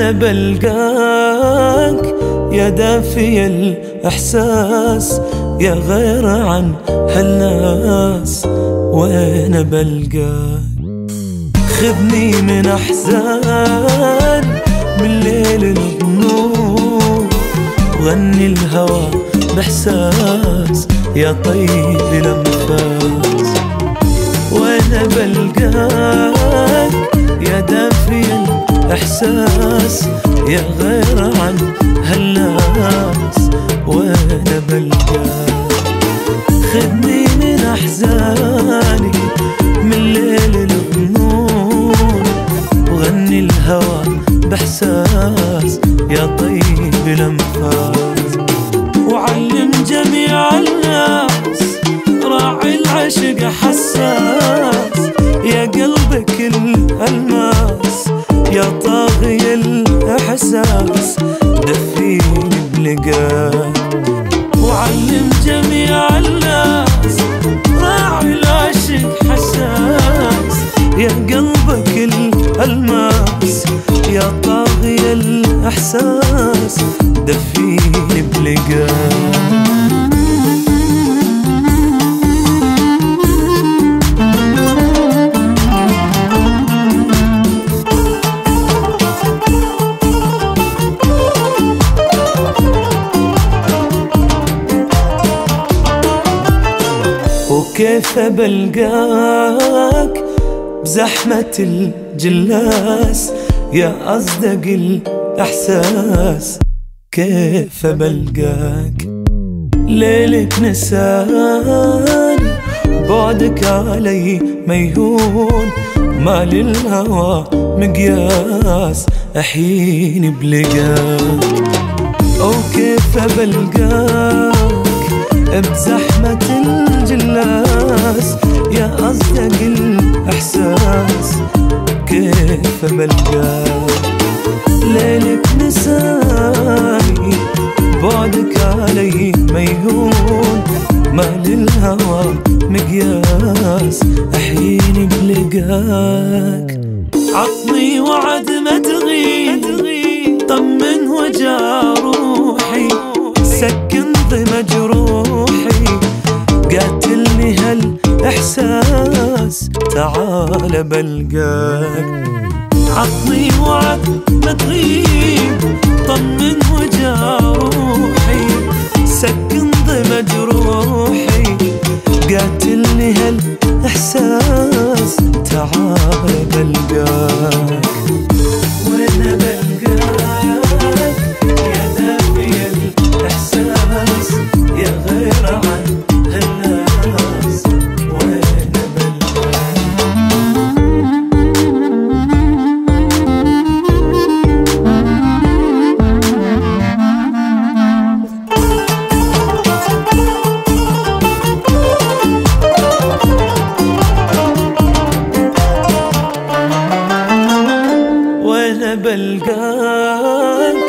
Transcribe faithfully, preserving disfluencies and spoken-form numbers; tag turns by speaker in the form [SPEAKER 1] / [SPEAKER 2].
[SPEAKER 1] وانا بلقاك يا دافي الإحساس، يا غير عن هالناس. وانا بلقاك خذني من أحزان من ليل الغنوم، وغني الهوى بإحساس يا طيب الأنفاس. وانا بلقاك يا دافي الإحساس، يا غير عن هالناس. وانا بلقاك خذني من أحزاني من ليل الغنوم، وغني الهوى بإحساس يا طيب الأنفاس. وعلم جميع الناس راعي العشق حساس، يا قلبك الألماس يا طاغي الإحساس دفيني بلقاك. وعلم جميع الناس راعي العشق حساس، يا قلبك الألماس يا طاغي الإحساس دفيني بلقاك. وكيف بلقاك بزحمة الجلاس يا أصدق الإحساس. كيف بلقاك ليلك نساني، بعدك علي ميهون، ما للهوى مقياس أحييني بلقاك. أو كيف بلقاك بزحمة الجلاس يا أصدق الإحساس. كيف بلقاك ليلك نساني، بعدك علي ميهون، ما للهوى مقياس أحييني بلقاك. عطني وعد ما تغيب، طمن وجع روحي، سكن مجروحي، قاتلني هالإحساس تعال بلقاك. عطني وعد ما تغيب، طمن وجع روحي، سكن مجروحي، قاتلني هالإحساس تعال بلقاك. وانا بلقاك يا دافي الإحساس، يا غير عن هالناس. وانا بلقاك وانا بلقاك